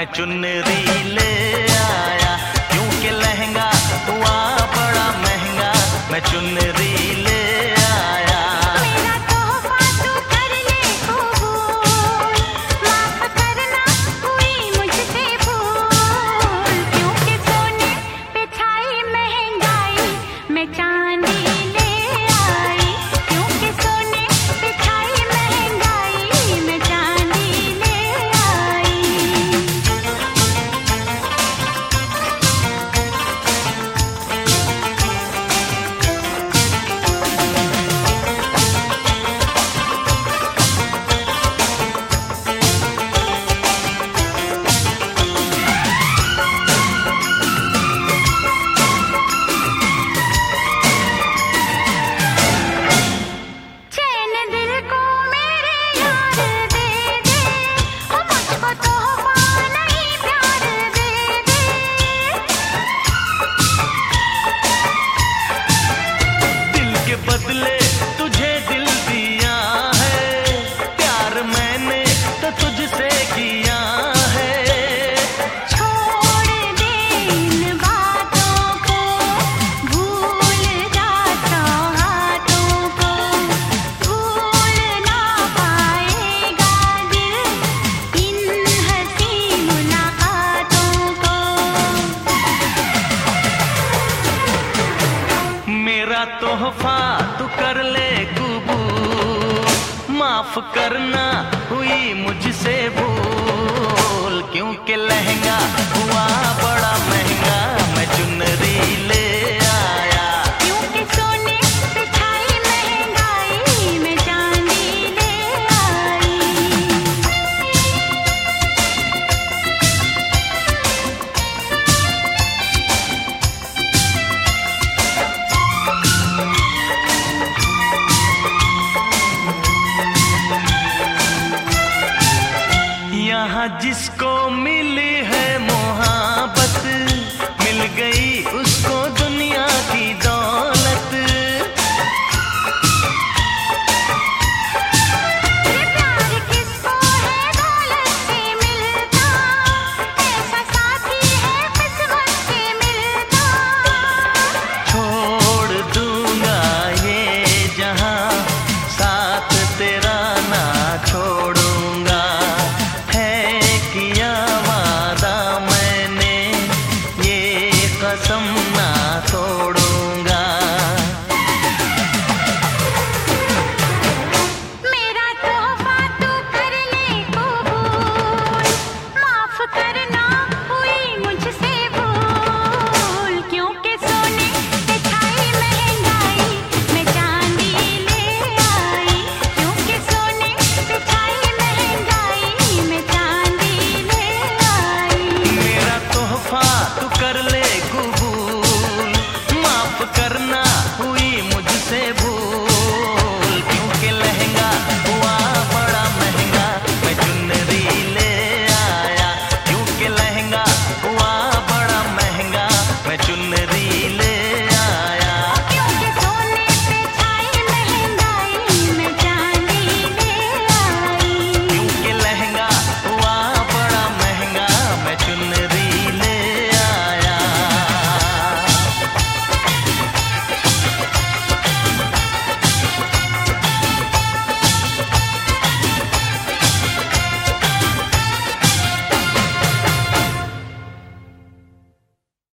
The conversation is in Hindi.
चुनरी ले आया, क्योंकि लहंगा हुआ बड़ा महंगा, मैं चुनरी ले आया। मेरा तोहफा तू कर ले कबूल, माफ करना हुई मुझसे भूल, क्योंकि सोने पे छाई महंगाई, मैं चांदी ले आई, क्योंकि सोने पे छाई महंगाई, मैं चांदी ले आई। चैन दिल को मेरे यार दे दे, ओ मुझको तोहफा नहीं प्यार दे दे। दिल के बदले तुझे दिल दिया है, प्यार मैंने तो तुझसे किया है। छोड़ दे इन बातों को, भूल जा सौगातों को, भूल ना पाएगा दिल इन हंसी मुलाकातों को। मेरा तोहफा तू कर ले कबूल, माफ करना हुई मुझसे भूल, क्योंकि लहंगा हुआ बड़ा महंगा, मैं चुनरी ले आया। क्योंकि सोने पे छाई महंगाई, मैं चांदी ले आई। यहाँ जिसको